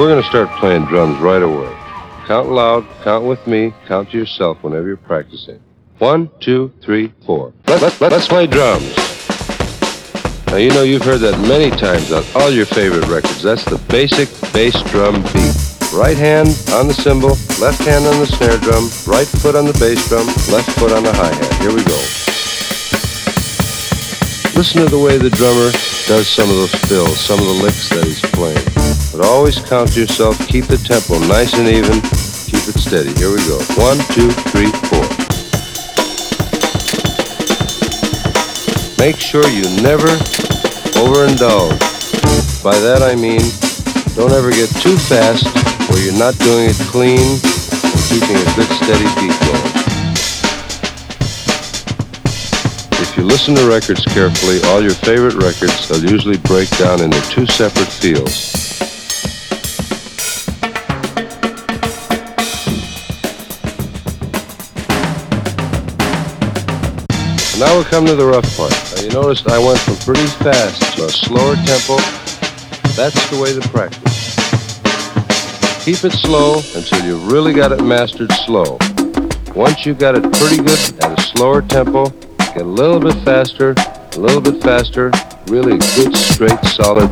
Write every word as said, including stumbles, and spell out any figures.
we're going to start playing drums right away. Count loud, count with me, count to yourself whenever you're practicing. One, two, three, four. Let, let, let's play drums. Now, you know you've heard that many times on all your favorite records. That's the basic bass drum beat. Right hand on the cymbal, left hand on the snare drum, right foot on the bass drum, left foot on the hi-hat. Here we go. Listen to the way the drummer does some of those fills, some of the licks that he's playing. But always count to yourself, keep the tempo nice and even, keep it steady. Here we go. One, two, three, four. Make sure you never overindulge. By that I mean, don't ever get too fast where you're not doing it clean and keeping a good steady beat going. If you listen to records carefully, all your favorite records, they'll usually break down into two separate feels. Now we come to the rough part. Now you noticed I went from pretty fast to a slower tempo. That's the way to practice. Keep it slow until you really got it mastered slow. Once you got it pretty good at a slower tempo, get a little bit faster, a little bit faster, really good, straight, solid